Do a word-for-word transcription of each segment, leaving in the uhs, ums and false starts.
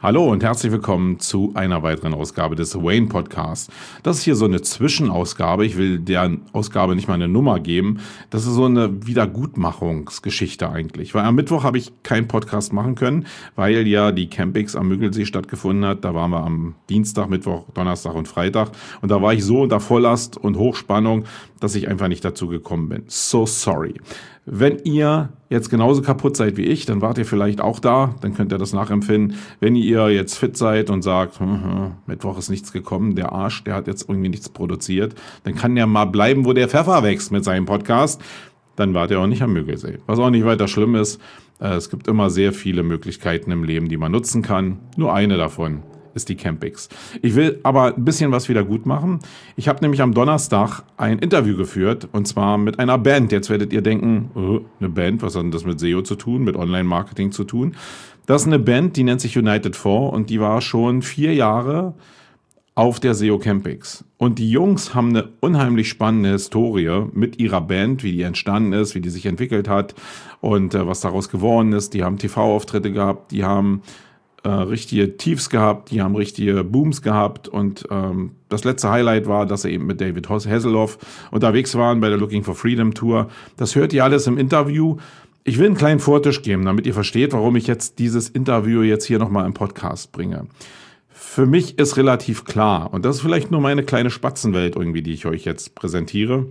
Hallo und herzlich willkommen zu einer weiteren Ausgabe des Wayne Podcasts. Das ist hier so eine Zwischenausgabe. Ich will der Ausgabe nicht mal eine Nummer geben. Das ist so eine Wiedergutmachungsgeschichte eigentlich. Weil am Mittwoch habe ich keinen Podcast machen können, weil ja die Campix am Müggelsee stattgefunden hat. Da waren wir am Dienstag, Mittwoch, Donnerstag und Freitag. Und da war ich so unter Volllast und Hochspannung, dass ich einfach nicht dazu gekommen bin. So sorry. Wenn ihr jetzt genauso kaputt seid wie ich, dann wart ihr vielleicht auch da, dann könnt ihr das nachempfinden. Wenn ihr jetzt fit seid und sagt, hm, hm, Mittwoch ist nichts gekommen, der Arsch, der hat jetzt irgendwie nichts produziert, dann kann der mal bleiben, wo der Pfeffer wächst mit seinem Podcast. Dann wart ihr auch nicht am Müggelsee. Was auch nicht weiter schlimm ist, es gibt immer sehr viele Möglichkeiten im Leben, die man nutzen kann. Nur eine davon ist die Campix. Ich will aber ein bisschen was wieder gut machen. Ich habe nämlich am Donnerstag ein Interview geführt und zwar mit einer Band. Jetzt werdet ihr denken, oh, eine Band, was hat denn das mit S E O zu tun, mit Online-Marketing zu tun? Das ist eine Band, die nennt sich United four und die war schon vier Jahre auf der S E O Campix. Und die Jungs haben eine unheimlich spannende Historie mit ihrer Band, wie die entstanden ist, wie die sich entwickelt hat und äh, was daraus geworden ist. Die haben T V-Auftritte gehabt, die haben Äh, richtige Tiefs gehabt, die haben richtige Booms gehabt und ähm, das letzte Highlight war, dass sie eben mit David Hasselhoff unterwegs waren bei der Looking for Freedom Tour. Das hört ihr alles im Interview. Ich will einen kleinen Vortisch geben, damit ihr versteht, warum ich jetzt dieses Interview jetzt hier nochmal im Podcast bringe. Für mich ist relativ klar, und das ist vielleicht nur meine kleine Spatzenwelt irgendwie, die ich euch jetzt präsentiere,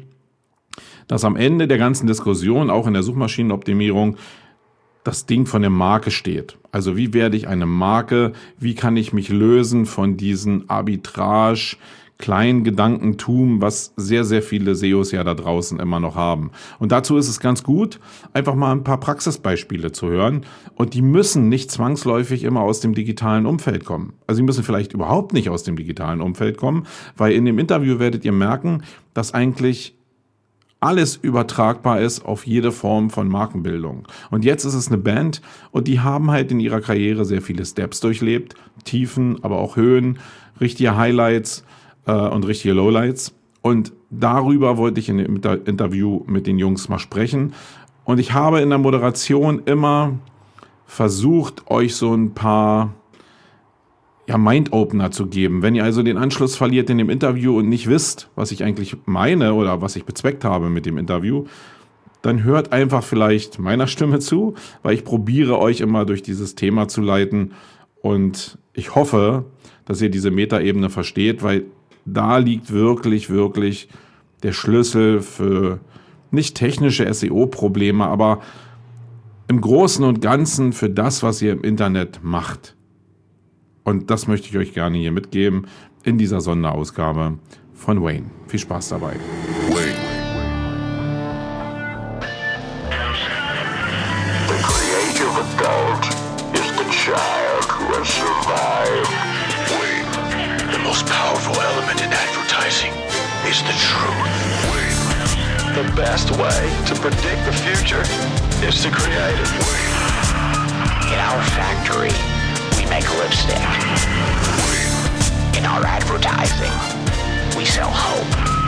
dass am Ende der ganzen Diskussion, auch in der Suchmaschinenoptimierung, das Ding von der Marke steht. Also wie werde ich eine Marke, wie kann ich mich lösen von diesen Arbitrage, Kleingedankentum, was sehr, sehr viele S E Os ja da draußen immer noch haben. Und dazu ist es ganz gut, einfach mal ein paar Praxisbeispiele zu hören. Und die müssen nicht zwangsläufig immer aus dem digitalen Umfeld kommen. Also sie müssen vielleicht überhaupt nicht aus dem digitalen Umfeld kommen, weil in dem Interview werdet ihr merken, dass eigentlich alles übertragbar ist auf jede Form von Markenbildung. Und jetzt ist es eine Band und die haben halt in ihrer Karriere sehr viele Steps durchlebt, Tiefen, aber auch Höhen, richtige Highlights äh, und richtige Lowlights. Und darüber wollte ich in dem Inter- Interview mit den Jungs mal sprechen. Und ich habe in der Moderation immer versucht, euch so ein paar ja, Mind-Opener zu geben. Wenn ihr also den Anschluss verliert in dem Interview und nicht wisst, was ich eigentlich meine oder was ich bezweckt habe mit dem Interview, dann hört einfach vielleicht meiner Stimme zu, weil ich probiere euch immer durch dieses Thema zu leiten und ich hoffe, dass ihr diese Metaebene versteht, weil da liegt wirklich, wirklich der Schlüssel für nicht technische S E O-Probleme, aber im Großen und Ganzen für das, was ihr im Internet macht. Und das möchte ich euch gerne hier mitgeben in dieser Sonderausgabe von Wayne. Viel Spaß dabei. Wayne. The creative adult is the child who has survived. Wayne. The most powerful element in advertising is the truth. Wayne. The best way to predict the future is to create it. Wayne. In our factory, make lipstick. In our advertising, we sell hope.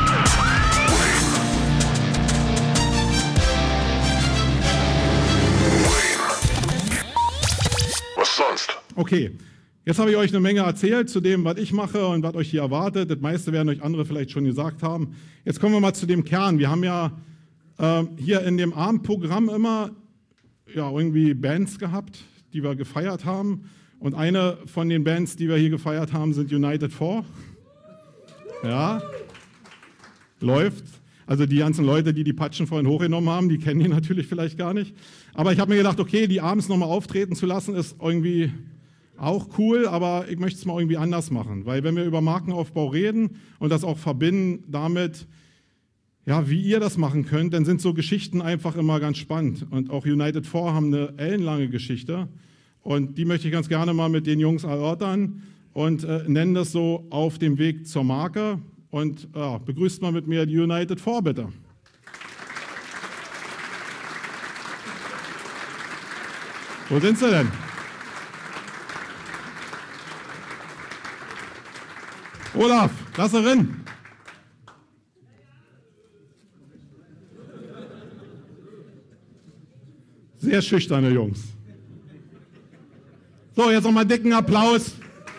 Was sonst? Okay, jetzt habe ich euch eine Menge erzählt zu dem, was ich mache und was euch hier erwartet. Das meiste werden euch andere vielleicht schon gesagt haben. Jetzt kommen wir mal zu dem Kern. Wir haben ja äh, hier in dem Abendprogramm immer ja, irgendwie Bands gehabt, die wir gefeiert haben. Und eine von den Bands, die wir hier gefeiert haben, sind United four. Ja, läuft. Also die ganzen Leute, die die Patschen vorhin hochgenommen haben, die kennen die natürlich vielleicht gar nicht. Aber ich habe mir gedacht, okay, die abends nochmal auftreten zu lassen, ist irgendwie auch cool, aber ich möchte es mal irgendwie anders machen. Weil wenn wir über Markenaufbau reden und das auch verbinden damit, ja, wie ihr das machen könnt, dann sind so Geschichten einfach immer ganz spannend. Und auch United four haben eine ellenlange Geschichte. Und die möchte ich ganz gerne mal mit den Jungs erörtern und äh, nennen das so auf dem Weg zur Marke. Und äh, begrüßt mal mit mir die United four, bitte. Wo sind sie denn? Olaf, lass sie rein. Sehr schüchterne Jungs. So, jetzt nochmal einen dicken Applaus.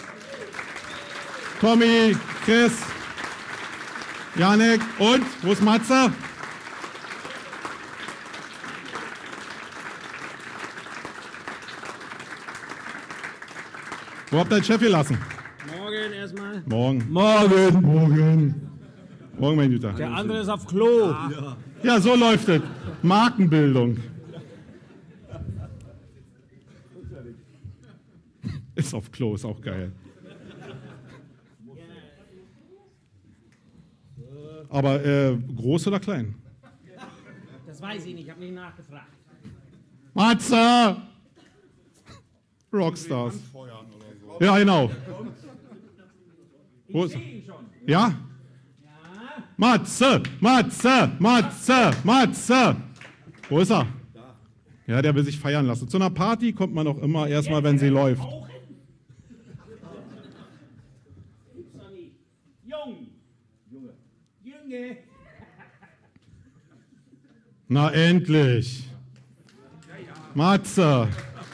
Tommy, Chris, Janek und, wo ist Matze? Wo habt ihr den Chef gelassen? Morgen erstmal. Morgen. Morgen. Morgen. Morgen, mein Güter. Der andere ist auf Klo. Ja, ja, so läuft es. Markenbildung. Ist auf Klo, ist auch geil. Aber äh, groß oder klein? Das weiß ich nicht, ich habe nicht nachgefragt. Matze! Rockstars. Ja, genau. Wo ist er? Ja? Matze! Matze! Matze! Matze! Wo ist er? Ja, der will sich feiern lassen. Zu einer Party kommt man auch immer erstmal, wenn sie läuft. Jung! Junge! Junge! Na endlich! Matze!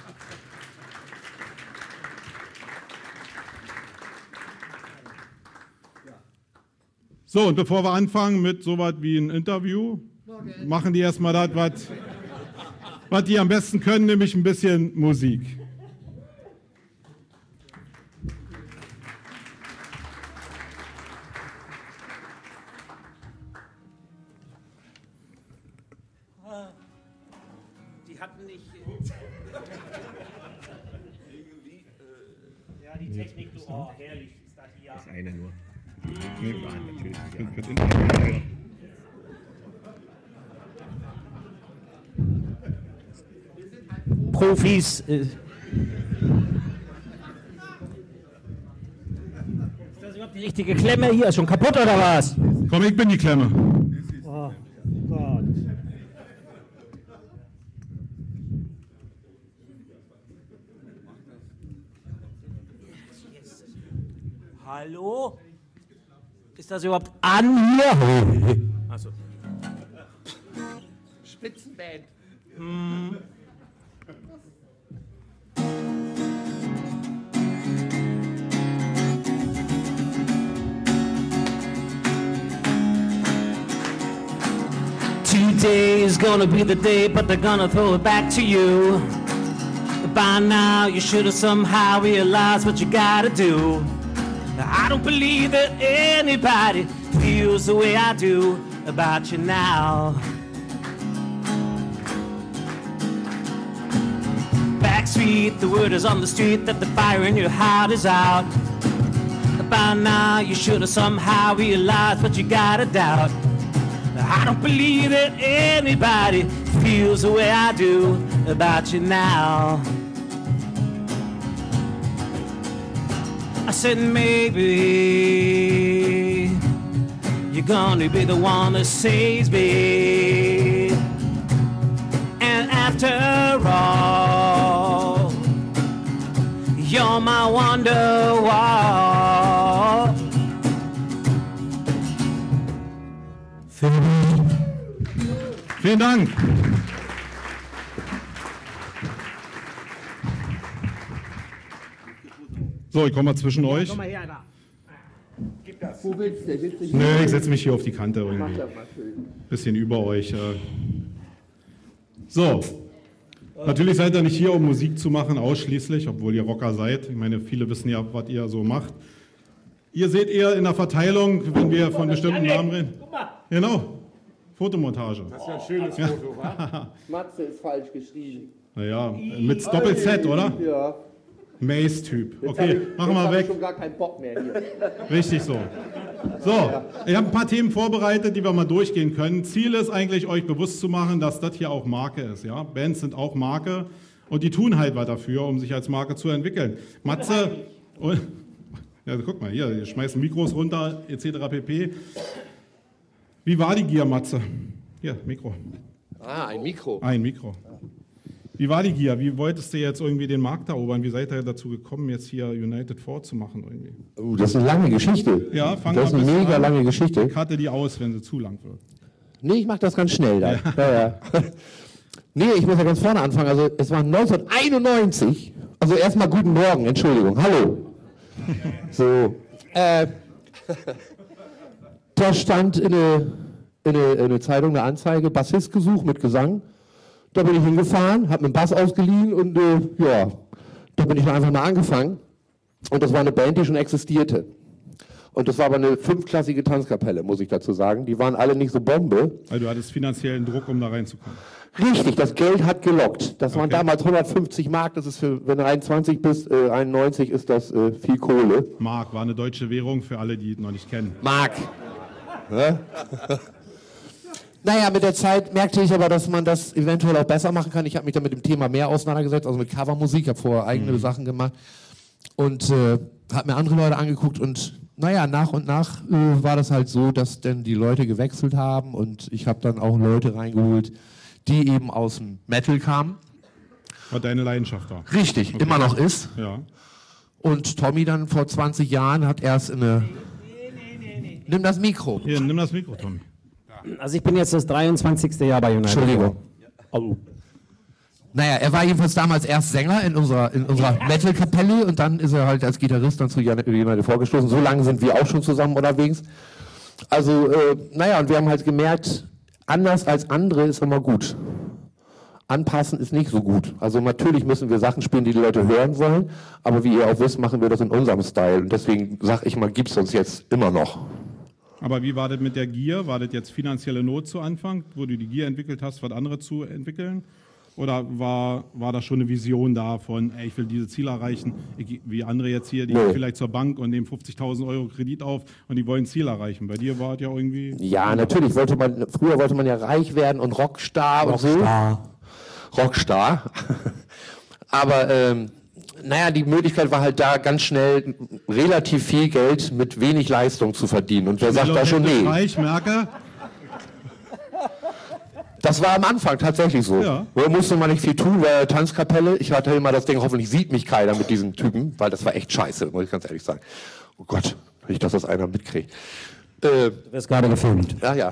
So, und bevor wir anfangen mit so was wie ein Interview, machen die erstmal das, was, was die am besten können, nämlich ein bisschen Musik. Die hatten nicht... Ja, die Technik, du, oh, herrlich ist das hier. Das ist einer nur. Nee, natürlich. Profis. Äh. Ist das überhaupt die richtige Klemme hier? Ist schon kaputt oder was? Komm, ich bin die Klemme. Oh Gott. Hallo? Ist das überhaupt an hier? Achso. Spitzenband. Hm. Today is gonna be the day, but they're gonna throw it back to you. By now, you should have somehow realized what you gotta do. I don't believe that anybody feels the way I do about you now. Backstreet, the word is on the street that the fire in your heart is out. By now, you should have somehow realized what you gotta doubt. I don't believe that anybody feels the way I do about you now. I said maybe you're gonna be the one that saves me. And after all, you're my wonderwall. Vielen Dank. So, ich komme mal zwischen euch. Komm mal her, da. Wo willst du? Willst du hier? Nö, ich setze mich hier auf die Kante Mach irgendwie. das mal schön. Bisschen über euch. äh. So, natürlich seid ihr nicht hier, um Musik zu machen, ausschließlich, obwohl ihr Rocker seid. Ich meine, viele wissen ja, was ihr so macht. Ihr seht eher in der Verteilung, wenn wir von bestimmten Namen reden. Genau, Fotomontage. Das ist ja ein schönes Foto, wa? Matze ist falsch geschrieben. Naja, mit Doppel-Z, oder? Ja. Mace-Typ. Jetzt Okay, hab ich, machen jetzt wir hab weg. Ich schon gar keinen Bock mehr hier. Richtig so. So, ich habe ein paar Themen vorbereitet, die wir mal durchgehen können. Ziel ist eigentlich, euch bewusst zu machen, dass das hier auch Marke ist. Ja? Bands sind auch Marke und die tun halt was dafür, um sich als Marke zu entwickeln. Matze, und, ja, guck mal, hier, ihr schmeißen Mikros runter, et cetera pp. Wie war die Gier, Matze? Hier, Mikro. Ah, ein Mikro. Ein Mikro. Wie war die Gier? Wie wolltest du jetzt irgendwie den Markt erobern? Wie seid ihr dazu gekommen, jetzt hier United Four zu machen irgendwie? Oh, das ist eine lange Geschichte. Ja, fang das ist mal eine bisschen mega an. lange Geschichte. Ich hatte die aus, wenn sie zu lang wird. Nee, ich mache das ganz schnell da. Ja. Ja, ja. Nee, ich muss ja ganz vorne anfangen. Also es war neunzehnhunderteinundneunzig, also Also erstmal guten Morgen, Entschuldigung, hallo. So, äh, da stand in eine, in, eine, in eine Zeitung eine Anzeige, Bassist gesucht mit Gesang. Da bin ich hingefahren, habe mir einen Bass ausgeliehen und äh, ja, da bin ich dann einfach mal angefangen. Und das war eine Band, die schon existierte. Und das war aber eine fünfklassige Tanzkapelle, muss ich dazu sagen. Die waren alle nicht so Bombe. Also du hattest finanziellen Druck, um da reinzukommen. Richtig, das Geld hat gelockt. Das waren Okay. damals hundertfünfzig Mark, das ist für, wenn du einundzwanzig bist, äh, einundneunzig ist das äh, viel Kohle. Mark war eine deutsche Währung für alle, die es noch nicht kennen. Mark. Ja? Naja, mit der Zeit merkte ich aber, dass man das eventuell auch besser machen kann. Ich habe mich dann mit dem Thema mehr auseinandergesetzt, also mit Covermusik. Ich habe vorher eigene mhm. Sachen gemacht und äh, habe mir andere Leute angeguckt. Und naja, nach und nach äh, war das halt so, dass dann die Leute gewechselt haben. Und ich habe dann auch Leute reingeholt, die eben aus dem Metal kamen. War deine Leidenschaft da? Richtig, Okay. immer noch ist. Ja. Und Tommy dann vor zwanzig Jahren hat erst in eine... Nimm das Mikro. Hier, nimm das Mikro, Tommy. Also ich bin jetzt das dreiundzwanzigste Jahr bei United. Entschuldigung. Oh. Naja, er war jedenfalls damals erst Sänger in unserer, in unserer Metal-Kapelle und dann ist er halt als Gitarrist dann zu United vorgestoßen. So lange sind wir auch schon zusammen unterwegs. Also, äh, naja, und wir haben halt gemerkt, anders als andere ist immer gut. Anpassen ist nicht so gut. Also natürlich müssen wir Sachen spielen, die die Leute hören wollen, aber wie ihr auch wisst, machen wir das in unserem Style. Und deswegen sag ich mal, gibt's uns jetzt immer noch. Aber wie war das mit der Gier? War das jetzt finanzielle Not zu Anfang, wo du die Gier entwickelt hast, was andere zu entwickeln? Oder war, war da schon eine Vision da von, ey, ich will diese Ziele erreichen, ich, wie andere jetzt hier, die Nee. gehen vielleicht zur Bank und nehmen fünfzigtausend Euro Kredit auf und die wollen ein Ziel erreichen. Bei dir war es ja irgendwie... Ja, natürlich wollte man, früher wollte man ja reich werden und Rockstar, Rockstar. und so. Rockstar. Aber, ähm, naja, die Möglichkeit war halt da, ganz schnell relativ viel Geld mit wenig Leistung zu verdienen. Und wer sagt da schon nee? Ich merke, Das war am Anfang tatsächlich so. Ja. Da musste man nicht viel tun, weil Tanzkapelle, ich hatte immer das Ding, hoffentlich sieht mich keiner mit diesen Typen, weil das war echt scheiße, muss ich ganz ehrlich sagen. Oh Gott, nicht, dass das einer mitkriegt. Äh, Du wirst gerade gefilmt. ja, ja.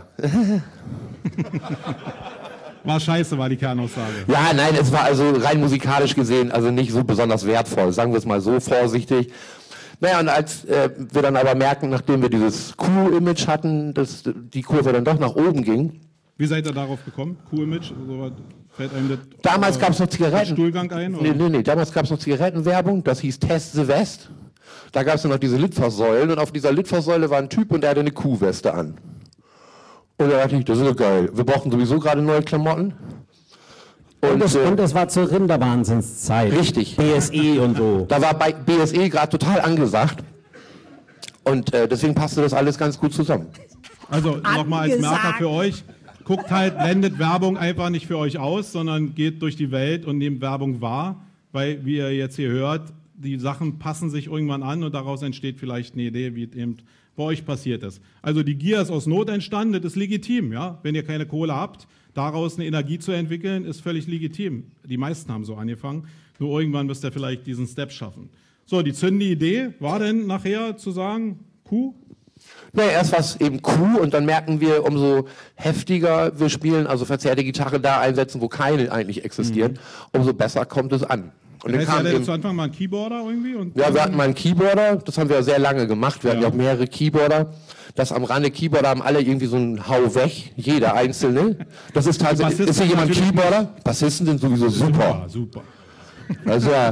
war scheiße, war die Kernaussage. Ja, nein, es war also rein musikalisch gesehen also nicht so besonders wertvoll, sagen wir es mal so vorsichtig. Naja, und als äh, wir dann aber merken, nachdem wir dieses Cool-Image hatten, dass die Kurve dann doch nach oben ging. Wie seid ihr darauf gekommen? Cool-Image? So was fällt einem das, Damals äh, gab es noch der Zigaretten. Stuhlgang ein? Oder? Nee, nee, nee, damals gab es noch Zigarettenwerbung, das hieß Test the West. Da gab es noch diese Litfaßsäulen und auf dieser Litfaßsäule war ein Typ und der hatte eine Kuhweste an. Und da dachte ich, das ist doch geil. Wir brauchten sowieso gerade neue Klamotten. Und, Und, das, äh, und das war zur Rinderwahnsinnszeit. Richtig. B S E und so. Da war bei B S E gerade total angesagt. Und äh, deswegen passte das alles ganz gut zusammen. Also nochmal als Merker für euch, guckt halt, blendet Werbung einfach nicht für euch aus, sondern geht durch die Welt und nehmt Werbung wahr, weil, wie ihr jetzt hier hört, die Sachen passen sich irgendwann an und daraus entsteht vielleicht eine Idee, wie es eben bei euch passiert ist. Also die Gier ist aus Not entstanden, das ist legitim, ja. Wenn ihr keine Kohle habt, daraus eine Energie zu entwickeln, ist völlig legitim. Die meisten haben so angefangen, nur irgendwann müsst ihr vielleicht diesen Step schaffen. So, die zündende Idee war denn nachher zu sagen, Kuh? Naja, erst war es eben Kuh und dann merken wir, umso heftiger wir spielen, also verzerrte Gitarre da einsetzen, wo keine eigentlich existieren, mhm. umso besser kommt es an. Und Das heißt, ihr eben, hattet zu Anfang mal einen Keyboarder irgendwie? Und ja, wir hatten mal einen Keyboarder, das haben wir ja sehr lange gemacht, wir hatten ja Ja. auch mehrere Keyboarder. Das am Rande Keyboarder haben alle irgendwie so einen Hau weg, jeder einzelne. Das ist tatsächlich, Bassisten ist hier jemand natürlich Keyboarder? Bassisten sind sowieso super. Super, super. Also ja.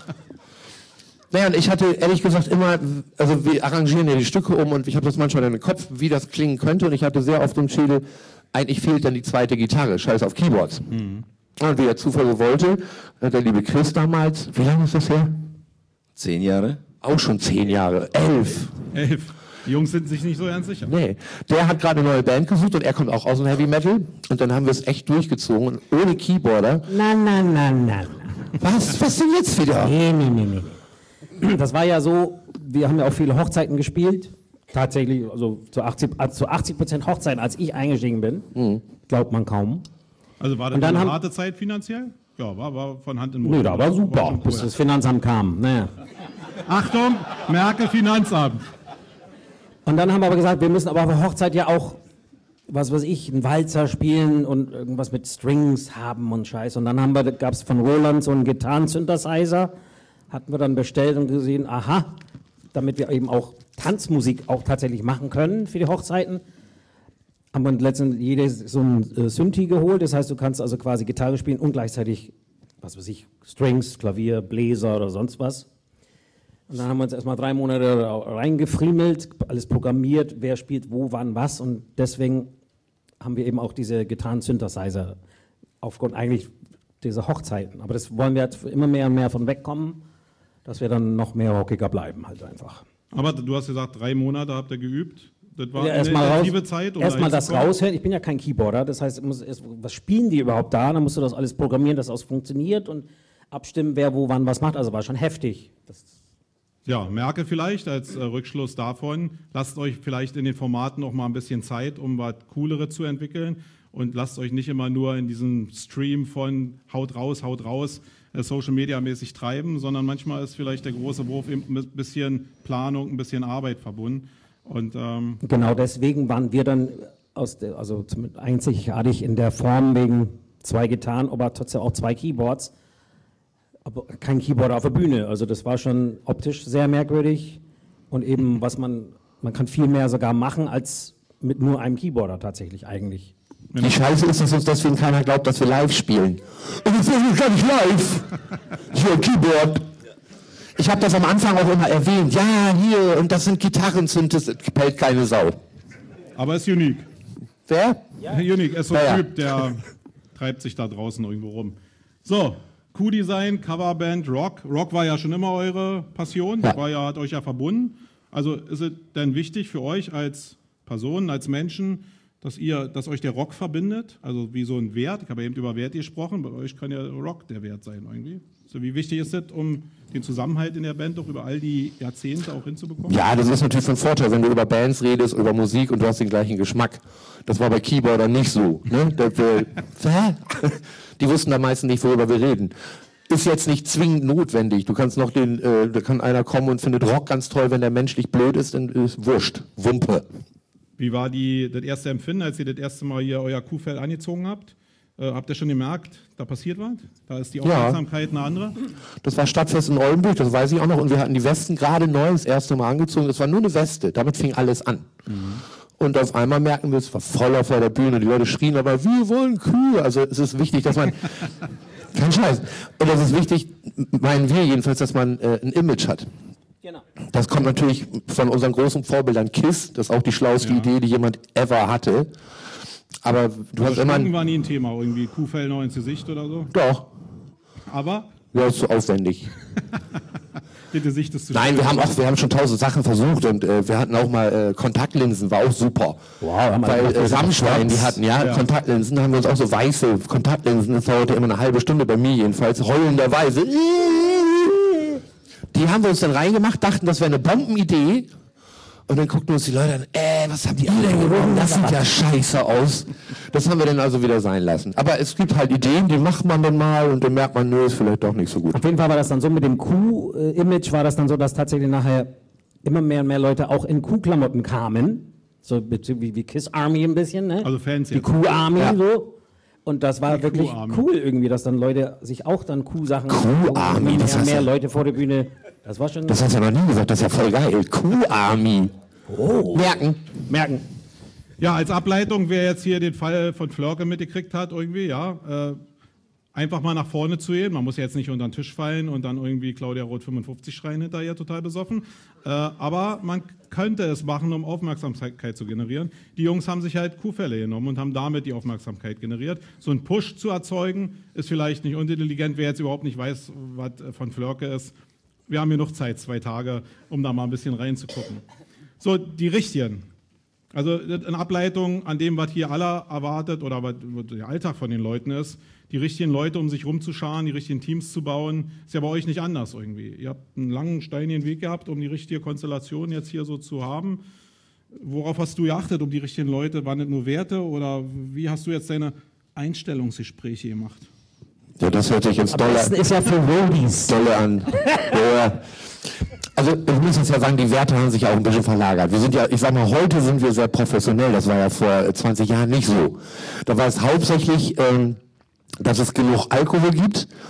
Naja, und ich hatte ehrlich gesagt immer, also wir arrangieren ja die Stücke um und ich habe das manchmal in den Kopf, wie das klingen könnte und ich hatte sehr oft im Schädel, eigentlich fehlt dann die zweite Gitarre, scheiß auf Keyboards. Mhm. Und wie der Zufall so wollte, hat der liebe Chris damals, wie lange ist das her? Zehn Jahre? Auch schon zehn Jahre, elf. Elf. Die Jungs sind sich nicht so ganz sicher. Nee, der hat gerade eine neue Band gesucht und er kommt auch aus dem Heavy Metal und dann haben wir es echt durchgezogen und ohne Keyboarder. Na, na, na, na, na. Was, was denn jetzt wieder? Nee, nee, nee, nee. Das war ja so, wir haben ja auch viele Hochzeiten gespielt. Tatsächlich, also zu achtzig, also zu achtzig Prozent Hochzeiten, als ich eingestiegen bin. Mhm. Glaubt man kaum. Also war das Und dann eine haben- harte Zeit finanziell? Ja, war, war von Hand in Mund. Nö, da war super, schon bis cool. das Finanzamt kam. Naja. Achtung, Merkel Finanzamt. Und dann haben wir aber gesagt, wir müssen aber auf der Hochzeit ja auch, was weiß ich, einen Walzer spielen und irgendwas mit Strings haben und Scheiß. Und dann haben wir, gab es von Roland so einen Gitarren-Synthesizer hatten wir dann bestellt und gesehen, aha, damit wir eben auch Tanzmusik auch tatsächlich machen können für die Hochzeiten, haben wir letztendlich jedes so ein äh, Synthi geholt. Das heißt, du kannst also quasi Gitarre spielen und gleichzeitig, was weiß ich, Strings, Klavier, Bläser oder sonst was. Und dann haben wir uns erstmal drei Monate reingefriemelt, alles programmiert, wer spielt wo, wann, was. Und deswegen haben wir eben auch diese Gitarren-Synthesizer aufgrund eigentlich dieser Hochzeiten. Aber das wollen wir jetzt immer mehr und mehr von wegkommen, dass wir dann noch mehr rockiger bleiben halt einfach. Aber du hast gesagt, drei Monate habt ihr geübt. Das war Ja, eine erstmal intensive raus, Zeit. Um erstmal da das hinzukommen. raushören. Ich bin ja kein Keyboarder, das heißt, muss erst, was spielen die überhaupt da? Dann musst du das alles programmieren, dass das funktioniert und abstimmen, wer wo wann was macht. Also war schon heftig. Das Ja, merke vielleicht als äh, Rückschluss davon, lasst euch vielleicht in den Formaten auch mal ein bisschen Zeit, um was Coolere zu entwickeln und lasst euch nicht immer nur in diesem Stream von haut raus, haut raus, äh, Social Media mäßig treiben, sondern manchmal ist vielleicht der große Wurf eben mit ein bisschen Planung, ein bisschen Arbeit verbunden. Und ähm, Genau deswegen waren wir dann aus der, also zum- einzigartig in der Form wegen zwei Gitarren, aber trotzdem auch zwei Keyboards, aber kein Keyboard auf der Bühne. Also das war schon optisch sehr merkwürdig und eben was man, man kann viel mehr sogar machen als mit nur einem Keyboarder tatsächlich eigentlich. Die Scheiße ist, dass uns deswegen keiner glaubt, dass wir live spielen. Und das ist gar nicht live. Hier, Keyboard. Ich habe das am Anfang auch immer erwähnt. Ja, hier, und das sind Gitarren, sind das gefällt keine Sau. aber ist unique. Wer? Unique, ist so Ja, ein ja. Typ, der treibt sich da draußen irgendwo rum. So, Q-Design, Coverband, Rock. Rock war ja schon immer eure Passion, Ja. war ja, hat euch ja verbunden. Also ist es denn wichtig für euch als Personen, als Menschen, dass ihr, dass euch der Rock verbindet? Also wie so ein Wert. Ich habe eben über Wert gesprochen. Bei euch kann ja Rock der Wert sein irgendwie. So, wie wichtig ist das, um den Zusammenhalt in der Band auch über all die Jahrzehnte auch hinzubekommen? Ja, das ist natürlich von Vorteil, wenn du über Bands redest, über Musik und du hast den gleichen Geschmack. Das war bei Keyboardern nicht so. Ne? Das, äh, hä? Die wussten da meistens nicht, worüber wir reden. Ist jetzt nicht zwingend notwendig. Du kannst noch den, äh, da kann einer kommen und findet Rock ganz toll, wenn der menschlich blöd ist, dann ist wurscht. Wumpe. Wie war die, das erste Empfinden, als ihr das erste Mal hier euer Kuhfell angezogen habt? Äh, habt ihr schon gemerkt, da passiert was? Da ist die Aufmerksamkeit eine andere? Das war Stadtfest in Oldenburg, das weiß ich auch noch. Und wir hatten die Westen gerade neu das erste Mal angezogen. Das war nur eine Weste, damit fing alles an. Und auf einmal merken wir, es war voller vor der Bühne. Die Leute schrien aber, wir wollen Kühe. Also es ist wichtig, dass man... Kein Scheiß. Und es ist wichtig, meinen wir jedenfalls, dass man äh, ein Image hat. Genau. Das kommt natürlich von unseren großen Vorbildern KISS. Das ist auch die schlauste Ja. Idee, die jemand ever hatte. Aber du hast Also immer... Schminken Ein, war nie ein Thema, irgendwie Kuhfell noch ins Gesicht oder so. doch, Aber ja, ist so aufwendig. das Gesicht ist zu Nein, wir haben auch, wir haben schon tausend Sachen versucht und äh, wir hatten auch mal äh, Kontaktlinsen, war auch super. Wow, haben wir Weil gemacht, äh, wir sind Rammstein, die schwarz. hatten ja, Ja. Kontaktlinsen, da haben wir uns auch so weiße Kontaktlinsen, das dauerte immer eine halbe Stunde bei mir jedenfalls, heulenderweise. Die haben wir uns dann reingemacht, dachten, das wäre eine Bombenidee. Und dann guckten uns die Leute an, äh, was habt ihr denn gewonnen? Das sieht ja scheiße aus. Das haben wir dann also wieder sein lassen. Aber es gibt halt Ideen, die macht man dann mal und dann merkt man, nö, ist vielleicht doch nicht so gut. Auf jeden Fall war das dann so mit dem Kuh-Image, war das dann so, dass tatsächlich nachher immer mehr und mehr Leute auch in Kuhklamotten kamen. So wie, wie Kiss Army ein bisschen, ne? Also Fans Die jetzt. Kuh-Army Ja. so. Und das war Die wirklich Kuh-Army. cool irgendwie, dass dann Leute sich auch dann Kuh-Sachen... Kuh-Army, Immer das mehr, heißt mehr ja- Leute vor der Bühne. Das war schon... Das hast du ja noch nie gesagt, das ist ja voll geil. Q-Army. oh. Merken. Merken. Ja, als Ableitung, wer jetzt hier den Fall von Flörke mitgekriegt hat, irgendwie, ja, äh, einfach mal nach vorne zu gehen. Man muss ja jetzt nicht unter den Tisch fallen und dann irgendwie Claudia Roth fünfundfünfzig schreien hinterher, total besoffen. Äh, aber man könnte es machen, um Aufmerksamkeit zu generieren. Die Jungs haben sich halt Kuhfälle genommen und haben damit die Aufmerksamkeit generiert. So einen Push zu erzeugen, ist vielleicht nicht unintelligent. Wer jetzt überhaupt nicht weiß, was von Flörke ist, wir haben hier noch Zeit, zwei Tage, um da mal ein bisschen reinzugucken. So, die richtigen. Also in Ableitung an dem, was hier aller erwartet oder was der Alltag von den Leuten ist, die richtigen Leute um sich rumzuscharen, die richtigen Teams zu bauen, ist ja bei euch nicht anders irgendwie. Ihr habt einen langen, steinigen Weg gehabt, um die richtige Konstellation jetzt hier so zu haben. Worauf hast du geachtet, um die richtigen Leute? Waren das nur Werte oder wie hast du jetzt deine Einstellungsgespräche gemacht? Ja, das hört sich jetzt Am dolle, besten ist ja für Roadies. dolle an. Ja. Also ich muss jetzt ja sagen, die Werte haben sich auch ein bisschen verlagert. Wir sind ja, ich sag mal, heute sind wir sehr professionell. Das war ja vor zwanzig Jahren nicht so. Da war es hauptsächlich, ähm, dass es genug Alkohol gibt,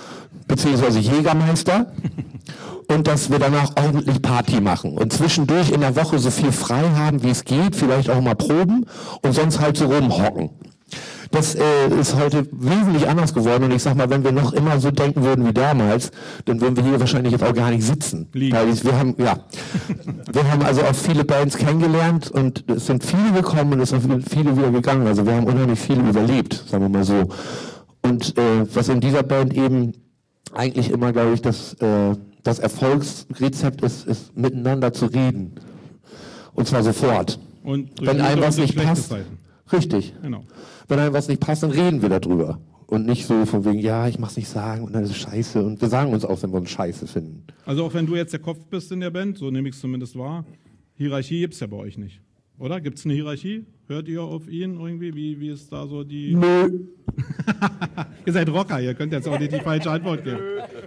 beziehungsweise Jägermeister und dass wir danach ordentlich Party machen und zwischendurch in der Woche so viel frei haben, wie es geht, vielleicht auch mal proben und sonst halt so rumhocken. Das äh, ist heute wesentlich anders geworden und ich sag mal, wenn wir noch immer so denken würden wie damals, dann würden wir hier wahrscheinlich jetzt auch gar nicht sitzen. Liegen. Weil wir haben, ja, wir haben also auch viele Bands kennengelernt und es sind viele gekommen und es sind viele wieder gegangen. Also wir haben unheimlich viel überlebt, sagen wir mal so. Und äh, was in dieser Band eben eigentlich immer, glaube ich, das, äh, das Erfolgsrezept ist, ist miteinander zu reden. Und zwar sofort. Und wenn einem was nicht passt. Zeiten. Richtig. Genau. Wenn einem was nicht passt, dann reden wir darüber. Und nicht so von wegen, ja, ich mach's nicht sagen und dann ist es scheiße. Und wir sagen uns auch, wenn wir uns scheiße finden. Also auch wenn du jetzt der Kopf bist in der Band, so nehme ich es zumindest wahr, Hierarchie gibt's ja bei euch nicht. Oder? Gibt's eine Hierarchie? Hört ihr auf ihn irgendwie? Wie, wie ist da so die... Nö. Ihr seid Rocker, ihr könnt jetzt auch nicht die falsche Antwort geben.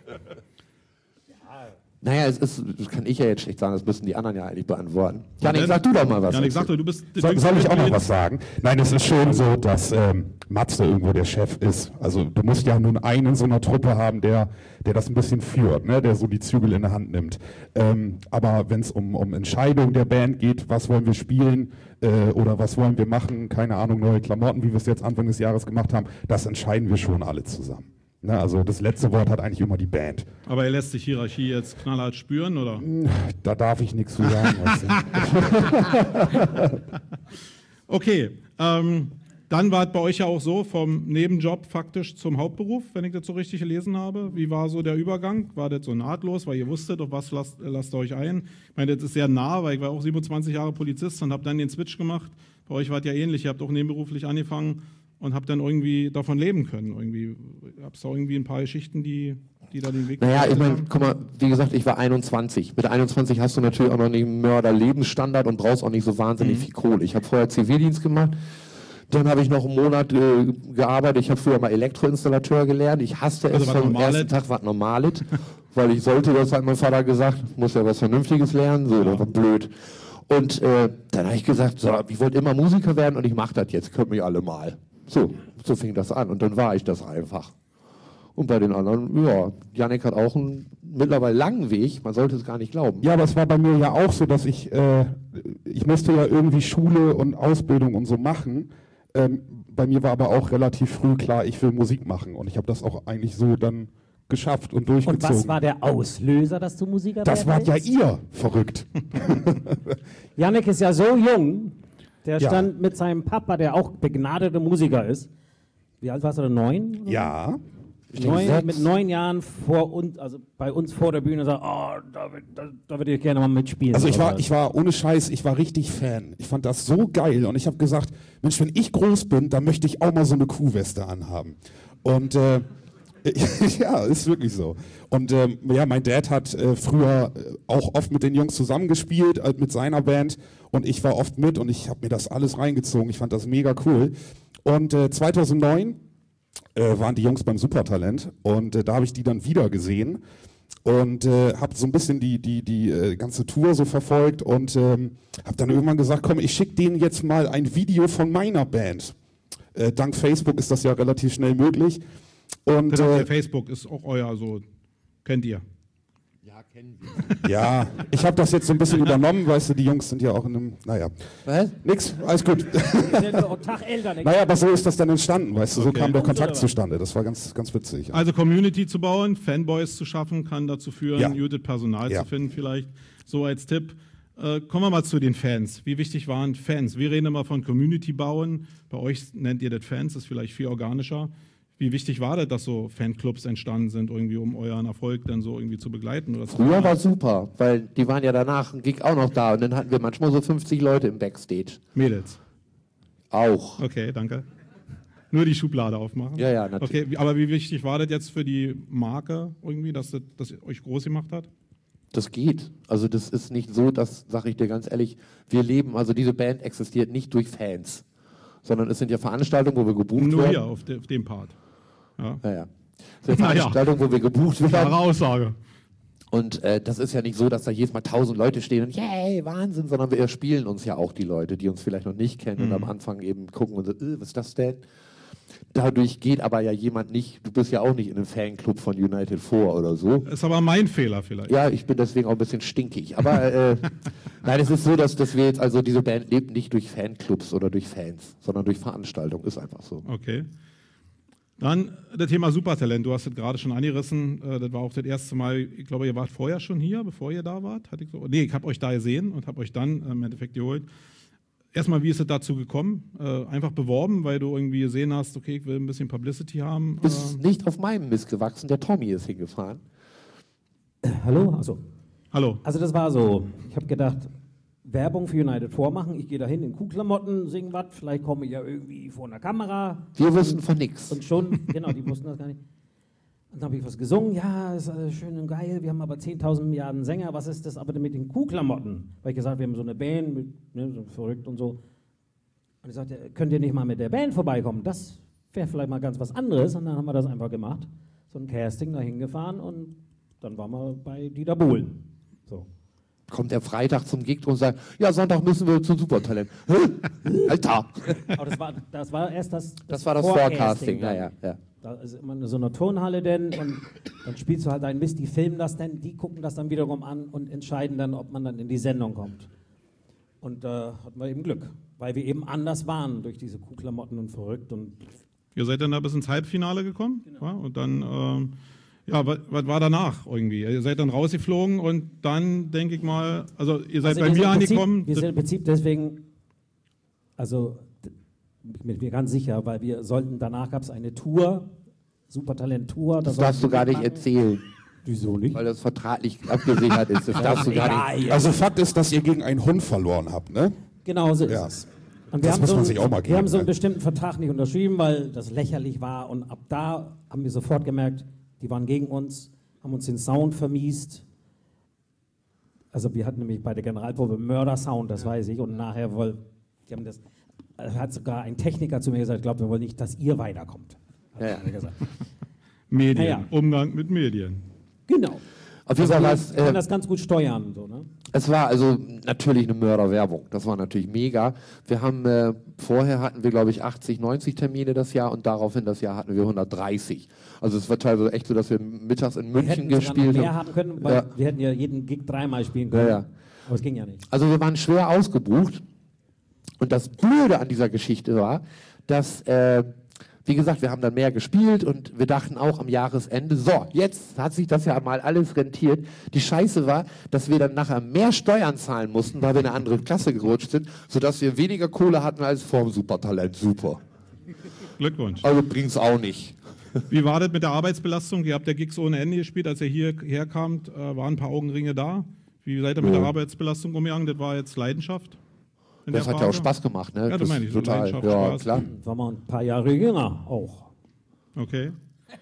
Naja, es ist, das kann ich ja jetzt schlecht sagen, das müssen die anderen ja eigentlich beantworten. Janik, sag du doch mal was. Janik, sag doch, du bist... So, soll ich auch noch was sagen? Nein, es ist schon so, dass ähm, Matze irgendwo der Chef ist. Also du musst ja nun einen in so einer Truppe haben, der, der das ein bisschen führt, ne? Der so die Zügel in der Hand nimmt. Ähm, aber wenn es um, um Entscheidungen der Band geht, was wollen wir spielen äh, oder was wollen wir machen, keine Ahnung, neue Klamotten, wie wir es jetzt Anfang des Jahres gemacht haben, das entscheiden wir schon alle zusammen. Ne, also das letzte Wort hat eigentlich immer die Band. Aber er lässt sich Hierarchie jetzt knallhart spüren, oder? Da darf ich nichts zu sagen. Okay, ähm, dann war es bei euch ja auch so, vom Nebenjob faktisch zum Hauptberuf, wenn ich das so richtig gelesen habe. Wie war so der Übergang? War das so nahtlos, weil ihr wusstet, auf was lasst, lasst ihr euch ein? Ich meine, das ist sehr nah, weil ich war auch siebenundzwanzig Jahre Polizist und habe dann den Switch gemacht. Bei euch war es ja ähnlich, ihr habt auch nebenberuflich angefangen und habe dann irgendwie davon leben können. Irgendwie gab es da irgendwie ein paar Geschichten, die, die da den Weg... Naja, ich meine, guck mal, wie gesagt, ich war einundzwanzig. Mit einundzwanzig hast du natürlich auch noch nicht einen Mörder-Lebensstandard und brauchst auch nicht so wahnsinnig mhm. viel Kohle. Ich habe vorher Zivildienst gemacht, dann habe ich noch einen Monat äh, gearbeitet. Ich habe früher mal Elektroinstallateur gelernt. Ich hasste also es vom ersten Tag, was Normalit, weil ich sollte, das hat mein Vater gesagt, muss ja was Vernünftiges lernen, so, ja. Das war blöd. Und äh, dann habe ich gesagt, so, ich wollte immer Musiker werden und ich mache das jetzt, könnt mich alle mal. So, so fing das an und dann war ich das einfach. Und bei den anderen, ja, Janik hat auch einen mittlerweile langen Weg, man sollte es gar nicht glauben. Ja, aber es war bei mir ja auch so, dass ich, äh, ich musste ja irgendwie Schule und Ausbildung und so machen. Ähm, bei mir war aber auch relativ früh klar, ich will Musik machen und ich habe das auch eigentlich so dann geschafft und durchgezogen. Und was war der Auslöser, dass du Musiker werden Das wart ja willst? ihr, verrückt. Janik ist ja so jung, der Ja. stand mit seinem Papa, der auch begnadeter Musiker ist. Wie alt warst du, neun? oder? Ja. Neun, Sechs. mit neun Jahren vor uns, also bei uns vor der Bühne, sagt, oh, da, will- da, da würde ich gerne mal mitspielen. Also ich war, Oder- ich war ohne Scheiß, ich war richtig Fan. Ich fand das so geil und ich habe gesagt, Mensch, wenn ich groß bin, dann möchte ich auch mal so eine Kuhweste anhaben. Und äh, ja, ist wirklich so. Und ähm, ja, mein Dad hat äh, früher äh, auch oft mit den Jungs zusammengespielt, äh, mit seiner Band und ich war oft mit und ich habe mir das alles reingezogen. Ich fand das mega cool. Und äh, zweitausendneun äh, waren die Jungs beim Supertalent und äh, da habe ich die dann wieder gesehen und äh, habe so ein bisschen die, die, die äh, ganze Tour so verfolgt und ähm, habe dann irgendwann gesagt, komm, ich schicke denen jetzt mal ein Video von meiner Band. Äh, dank Facebook ist das ja relativ schnell möglich. Und, Das habt äh, ihr, Facebook ist auch euer, so kennt ihr. ja, ich habe das jetzt so ein bisschen übernommen, weißt du, die Jungs sind ja auch in einem, naja, Was? nix, alles gut. Der nur einen Tag älter. Ne? Naja, aber so ist das dann entstanden, weißt du, so Okay. kam der Kontakt zustande, das war ganz, ganz witzig. Also Community zu bauen, Fanboys zu schaffen, kann dazu führen, Ja. gutes Personal Ja. zu finden vielleicht. So als Tipp. Äh, kommen wir mal zu den Fans. Wie wichtig waren Fans? Wir reden immer von Community bauen. Bei euch nennt ihr das Fans, das ist vielleicht viel organischer. Wie wichtig war das, dass so Fanclubs entstanden sind, irgendwie, um euren Erfolg dann so irgendwie zu begleiten? Oder zu Früher war super, weil die waren ja danach ein Gig auch noch da und dann hatten wir manchmal so fünfzig Leute im Backstage. Mädels. Auch. Okay, danke. Nur die Schublade aufmachen? Ja, ja, natürlich. Okay, wie- aber wie wichtig war das jetzt für die Marke irgendwie, dass das, das euch groß gemacht hat? Das geht. Also das ist nicht so, das sage ich dir ganz ehrlich, wir leben, also diese Band existiert nicht durch Fans, sondern es sind ja Veranstaltungen, wo wir gebucht Nur werden. hier, auf, de, auf dem Part. Ja. Ja, ja. Es sind Na ja. Veranstaltungen, wo wir gebucht Klare werden. Aussage. Und äh, das ist ja nicht so, dass da jedes Mal tausend Leute stehen und yay, Wahnsinn, sondern wir spielen uns ja auch die Leute, die uns vielleicht noch nicht kennen und am Anfang eben gucken und so, äh, was ist das denn? Dadurch geht aber ja jemand nicht, du bist ja auch nicht in einem Fanclub von United vor oder so. Ist aber mein Fehler vielleicht. Ja, ich bin deswegen auch ein bisschen stinkig. Aber äh, nein, es ist so, dass, dass wir jetzt, also diese Band lebt nicht durch Fanclubs oder durch Fans, sondern durch Veranstaltungen, ist einfach so. Okay. Dann das Thema Supertalent. Du hast es gerade schon angerissen. Das war auch das erste Mal, ich glaube, ihr wart vorher schon hier, bevor ihr da wart. Hatte ich so, nee, ich habe euch da gesehen und habe euch dann im Endeffekt geholt. Erstmal, wie ist es dazu gekommen? Äh, einfach beworben, weil du irgendwie gesehen hast, okay, ich will ein bisschen Publicity haben. Ist äh. nicht auf meinem Mist gewachsen, der Tommy ist hingefahren. Äh, hallo? Achso. Hallo. Also das war so, ich habe gedacht, Werbung für United vormachen, ich gehe da hin in Kuhklamotten, sing was, vielleicht komme ich ja irgendwie vor einer Kamera. Wir wussten von nichts. Und schon, genau, die wussten das gar nicht. Und dann habe ich was gesungen, ja, ist alles schön und geil, wir haben aber zehntausend Milliarden Sänger, was ist das aber denn mit den Kuhklamotten? Weil ich gesagt, wir haben so eine Band, mit, ne, so verrückt und so. Und ich sagte, könnt ihr nicht mal mit der Band vorbeikommen? Das wäre vielleicht mal ganz was anderes. Und dann haben wir das einfach gemacht, so ein Casting da hingefahren und dann waren wir bei Dieter Bohlen. So. Kommt er Freitag zum Gig und sagt, ja, Sonntag müssen wir zu Supertalent. Alter! Aber das war, das war erst das, das, das, war das Forecasting, Forecasting, ja, ja, ja. Da ist immer so eine Turnhalle denn und dann spielst du halt einen Mist, die filmen das dann, die gucken das dann wiederum an und entscheiden dann, ob man dann in die Sendung kommt. Und da äh, hatten wir eben Glück, weil wir eben anders waren durch diese Kuhklamotten und verrückt. Und ihr seid dann da bis ins Halbfinale gekommen, genau. Ja, und dann, ähm, ja, was, was war danach irgendwie? Ihr seid dann rausgeflogen und dann, denke ich mal, also ihr seid also bei mir angekommen. Wir sind im Prinzip deswegen, also ich bin mir ganz sicher, weil wir sollten, danach gab es eine Tour, Supertalent-Tour. Das darfst du gar nicht erzählen. Wieso nicht? Weil das vertraglich abgesichert ist. Das darfst du gar nicht. Also Fakt ist, dass ihr gegen einen Hund verloren habt, ne? Genau so ist Ja. es. Und wir Das haben muss so man einen, sich auch mal wir geben, haben so einen ne? bestimmten Vertrag nicht unterschrieben, weil das lächerlich war. Und ab da haben wir sofort gemerkt, die waren gegen uns, haben uns den Sound vermiest. Also wir hatten nämlich bei der Generalprobe Mörder-Sound, das weiß ich. Und nachher wohl, die haben das, hat sogar ein Techniker zu mir gesagt, glaubt, wir wollen nicht, dass ihr weiterkommt. Hat Ja, ja. er gesagt. Medien, Ja, ja. Umgang mit Medien. Genau. Auf jeden Also Fall wir war es, können äh, das ganz gut steuern. So, ne? es war also natürlich eine Mörderwerbung. Das war natürlich mega. Wir haben, äh, vorher hatten wir, glaube ich, achtzig, neunzig Termine das Jahr und daraufhin das Jahr hatten wir hundertdreißig. Also es war teilweise echt so, dass wir mittags in Wir München hätten sogar noch gespielt mehr haben. haben können, weil Ja. wir hätten ja jeden Gig dreimal spielen können. Ja, ja. Aber es ging ja nicht. Also wir waren schwer ausgebucht. Und das Blöde an dieser Geschichte war, dass, äh, wie gesagt, wir haben dann mehr gespielt und wir dachten auch am Jahresende, so, jetzt hat sich das ja mal alles rentiert. Die Scheiße war, dass wir dann nachher mehr Steuern zahlen mussten, weil wir in eine andere Klasse gerutscht sind, sodass wir weniger Kohle hatten als vorm Supertalent. Super. Glückwunsch. Also bringt's auch nicht. Wie war das mit der Arbeitsbelastung? Ihr habt ja Gigs ohne Ende gespielt, als ihr hierher kamt, äh, waren ein paar Augenringe da. Wie seid ihr mit Ja. der Arbeitsbelastung umgegangen? Das war jetzt Leidenschaft? in Das der hat ja auch Phase? Spaß gemacht, ne? Ja, das Das meine ich, so total. Leidenschaft, Ja, Spaß. klar. War mal ein paar Jahre jünger auch. Okay.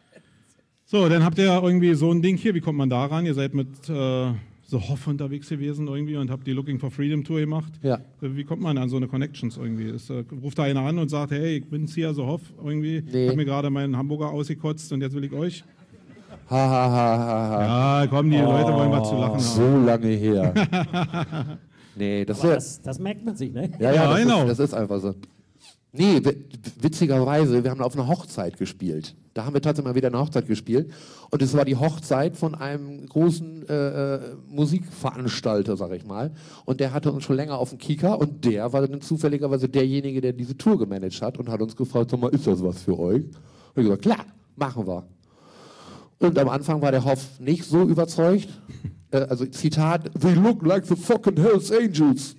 So, dann habt ihr irgendwie so ein Ding hier. Wie kommt man da ran? Ihr seid mit äh, so Hoff unterwegs gewesen irgendwie und habt die Looking for Freedom Tour gemacht. Ja. Äh, Wie kommt man an so eine Connections irgendwie? Ist, äh, ruft da einer an und sagt, hey, ich bin's hier, so Hoff irgendwie. Nee. Ich hab mir gerade meinen Hamburger ausgekotzt und jetzt will ich euch. Ha, ha, ha, ha, ha. Ja, komm, die Leute wollen was zu lachen haben. So lange her. Nee, das Aber ist das, das merkt man sich, ne? ja, ja, Ja, das, genau. ist, das ist einfach so. Nee, wi- witzigerweise, wir haben auf einer Hochzeit gespielt. Da haben wir tatsächlich mal wieder eine Hochzeit gespielt. Und es war die Hochzeit von einem großen äh, äh, Musikveranstalter, sag ich mal. Und der hatte uns schon länger auf dem Kieker. Und der war dann zufälligerweise derjenige, der diese Tour gemanagt hat. Und hat uns gefragt, sag mal, ist das was für euch? Und ich gesagt, klar, machen wir. Und am Anfang war der Hoff nicht so überzeugt. Äh, also Zitat, they look like the fucking Hells Angels.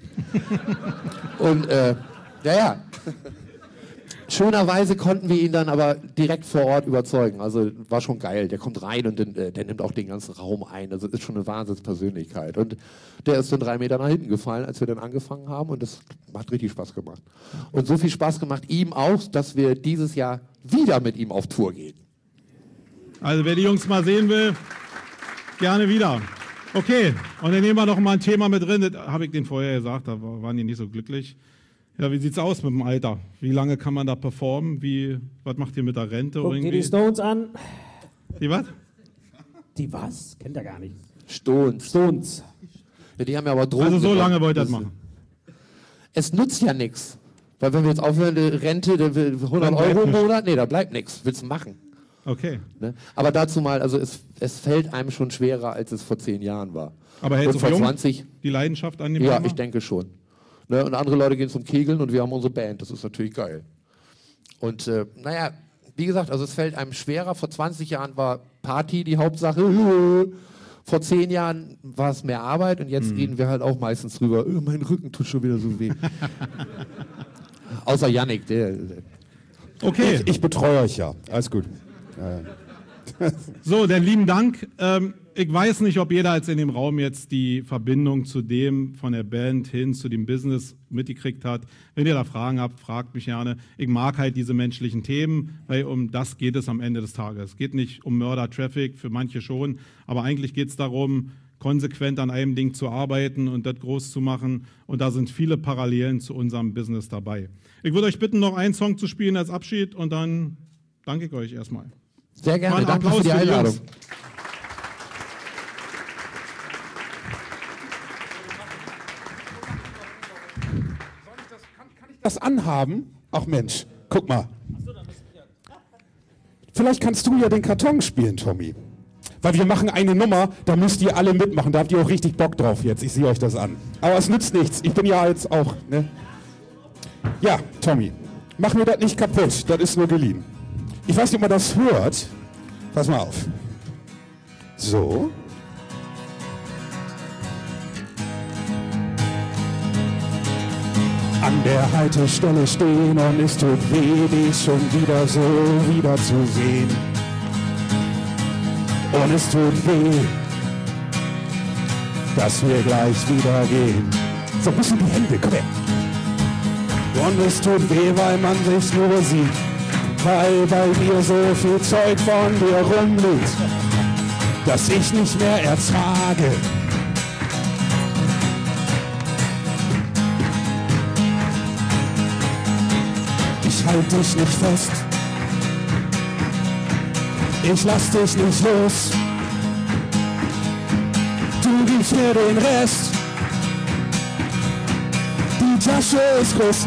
Und äh, ja, ja. Schönerweise konnten wir ihn dann aber direkt vor Ort überzeugen. Also war schon geil. Der kommt rein und den, äh, der nimmt auch den ganzen Raum ein. Also ist schon eine Wahnsinnspersönlichkeit. Und der ist dann drei Meter nach hinten gefallen, als wir dann angefangen haben. Und das hat richtig Spaß gemacht. Und so viel Spaß gemacht ihm auch, dass wir dieses Jahr wieder mit ihm auf Tour gehen. Also wer die Jungs mal sehen will, gerne wieder. Okay, und dann nehmen wir noch mal ein Thema mit drin. Das habe ich denen vorher gesagt, da waren die nicht so glücklich. Ja, wie sieht's aus mit dem Alter? Wie lange kann man da performen? Wie, was macht ihr mit der Rente? Guck dir irgendwie? die Stones an. Die was? Die was? Kennt er gar nicht. Stones. Stones. Ja, die haben ja aber Drogen. Also so genommen. lange wollt ihr das machen. Es nützt ja nichts. Weil wenn wir jetzt aufhören, die Rente, dann will- hundert Euro im Monat, nee, da bleibt nichts. Willst du machen? Okay. Ne? Aber dazu mal, also es, es fällt einem schon schwerer, als es vor zehn Jahren war. Aber hältst Und du vor jung zwanzig, die Leidenschaft an dem ja, Thema? ich denke schon. Ne? Und andere Leute gehen zum Kegeln und wir haben unsere Band. Das ist natürlich geil. Und äh, naja, wie gesagt, also es fällt einem schwerer. Vor zwanzig Jahren war Party die Hauptsache. Vor zehn Jahren war es mehr Arbeit und jetzt reden wir halt auch meistens drüber. Oh, mein Rücken tut schon wieder so weh. Außer Yannick, der. der Okay. Ich, ich betreue euch ja. Alles gut. So, dann lieben Dank. Ähm, ich weiß nicht, ob jeder jetzt in dem Raum jetzt die Verbindung zu dem von der Band hin zu dem Business mitgekriegt hat. Wenn ihr da Fragen habt, fragt mich gerne. Ich mag halt diese menschlichen Themen, weil um das geht es am Ende des Tages. Es geht nicht um Murder Traffic, für manche schon, aber eigentlich geht es darum, konsequent an einem Ding zu arbeiten und das groß zu machen. Und da sind viele Parallelen zu unserem Business dabei. Ich würde euch bitten, noch einen Song zu spielen als Abschied und dann danke ich euch erstmal. Sehr gerne, Mal einen danke Applaus für die für die Einladung. Jungs. Das anhaben? Ach Mensch, guck mal. Vielleicht kannst du ja den Karton spielen, Tommy. Weil wir machen eine Nummer, da müsst ihr alle mitmachen. Da habt ihr auch richtig Bock drauf jetzt. Ich sehe euch das an. Aber es nützt nichts. Ich bin ja jetzt auch, ne? Ja, Tommy, mach mir das nicht kaputt. Das ist nur geliehen. Ich weiß nicht, ob man das hört. Pass mal auf. So. An der Haltestelle stehen und es tut weh, dich schon wieder so wiederzusehen. Und es tut weh, dass wir gleich wieder gehen. So, ein bisschen die Hände, komm her. Und es tut weh, weil man sich nur sieht, weil bei mir so viel Zeug von dir rumliegt, dass ich nicht mehr ertrage. Ich halt dich nicht fest, ich lass dich nicht los, du gibst mir den Rest, die Tasche ist groß.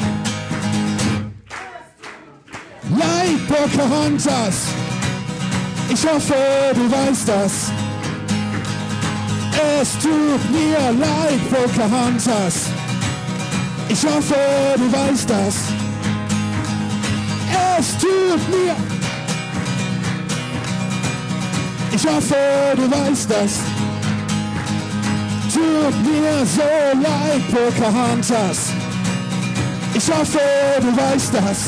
Like Pocahontas, ich hoffe, du weißt das. Es tut mir leid, Pocahontas, ich hoffe, du weißt das. Es tut mir, ich hoffe, du weißt das. Tut mir so leid, Pocahontas, ich hoffe, du weißt das.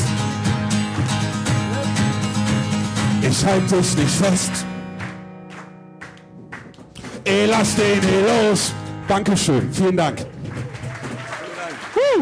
Ich halt dich nicht fest. Ey, lass den hier los. Dankeschön, vielen Dank. Woo.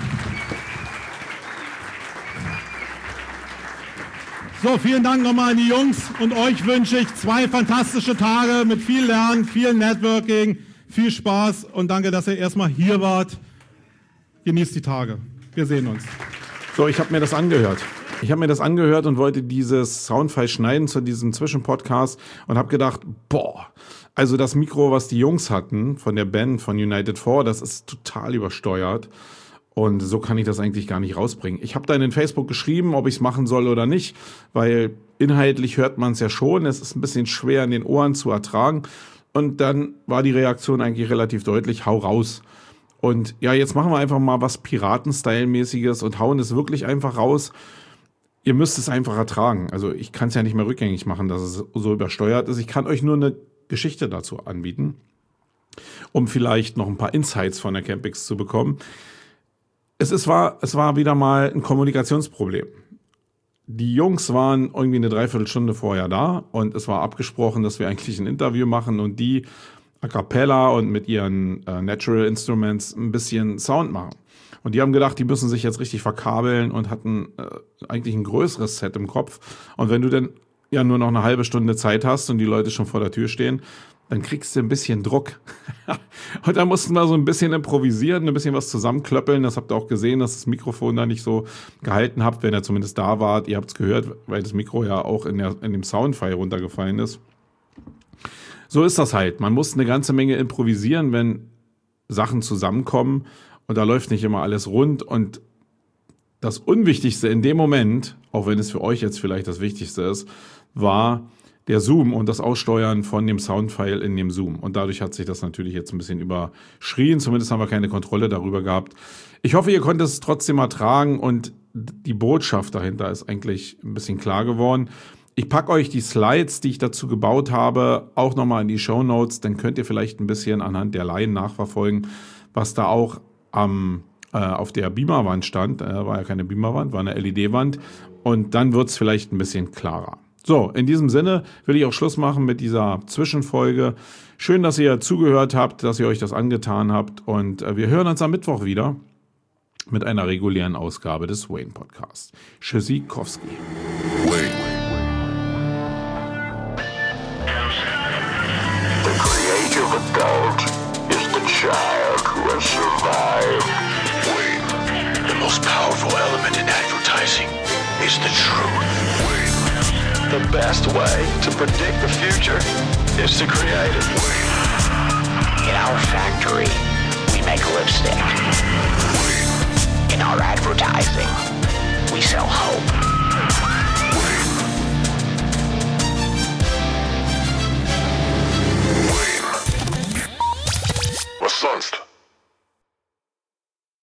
So, vielen Dank nochmal an die Jungs und euch wünsche ich zwei fantastische Tage mit viel Lernen, viel Networking, viel Spaß und danke, dass ihr erstmal hier wart. Genießt die Tage. Wir sehen uns. So, ich habe mir das angehört. Ich habe mir das angehört und wollte dieses Soundfile schneiden zu diesem Zwischenpodcast und habe gedacht, boah, also das Mikro, was die Jungs hatten von der Band von United four, das ist total übersteuert. Und so kann ich das eigentlich gar nicht rausbringen. Ich habe da in den Facebook geschrieben, ob ich es machen soll oder nicht, weil inhaltlich hört man es ja schon. Es ist ein bisschen schwer in den Ohren zu ertragen. Und dann war die Reaktion eigentlich relativ deutlich, hau raus. Und ja, jetzt machen wir einfach mal was Piraten-Style-mäßiges und hauen es wirklich einfach raus. Ihr müsst es einfach ertragen. Also ich kann es ja nicht mehr rückgängig machen, dass es so übersteuert ist. Ich kann euch nur eine Geschichte dazu anbieten, um vielleicht noch ein paar Insights von der Campix zu bekommen. Es, ist, war, es war wieder mal ein Kommunikationsproblem. Die Jungs waren irgendwie eine Dreiviertelstunde vorher da und es war abgesprochen, dass wir eigentlich ein Interview machen und die a cappella und mit ihren äh, Natural Instruments ein bisschen Sound machen. Und die haben gedacht, die müssen sich jetzt richtig verkabeln und hatten äh, eigentlich ein größeres Set im Kopf. Und wenn du dann ja nur noch eine halbe Stunde Zeit hast und die Leute schon vor der Tür stehen, dann kriegst du ein bisschen Druck. Und da mussten wir so ein bisschen improvisieren, ein bisschen was zusammenklöppeln. Das habt ihr auch gesehen, dass das Mikrofon da nicht so gehalten habt, wenn ihr zumindest da wart. Ihr habt es gehört, weil das Mikro ja auch in, der, in dem Soundfile runtergefallen ist. So ist das halt. Man muss eine ganze Menge improvisieren, wenn Sachen zusammenkommen. Und da läuft nicht immer alles rund. Und das Unwichtigste in dem Moment, auch wenn es für euch jetzt vielleicht das Wichtigste ist, war der Zoom und das Aussteuern von dem Soundfile in dem Zoom. Und dadurch hat sich das natürlich jetzt ein bisschen überschrien. Zumindest haben wir keine Kontrolle darüber gehabt. Ich hoffe, ihr konntet es trotzdem ertragen und die Botschaft dahinter ist eigentlich ein bisschen klar geworden. Ich packe euch die Slides, die ich dazu gebaut habe, auch nochmal in die Shownotes. Dann könnt ihr vielleicht ein bisschen anhand der Laien nachverfolgen, was da auch am, äh, auf der Beamerwand stand. Äh, war ja keine Beamerwand, war eine L E D-Wand. Und dann wird es vielleicht ein bisschen klarer. So, in diesem Sinne will ich auch Schluss machen mit dieser Zwischenfolge. Schön, dass ihr zugehört habt, dass ihr euch das angetan habt. Und äh, wir hören uns am Mittwoch wieder mit einer regulären Ausgabe des Wayne Podcasts. Tschüssikowski. Wayne. The creative adult is the child who has survived. Wayne. The most powerful element in advertising is the truth. Wayne. The best way to predict the future is to create it. In our factory, we make lipstick. In our advertising,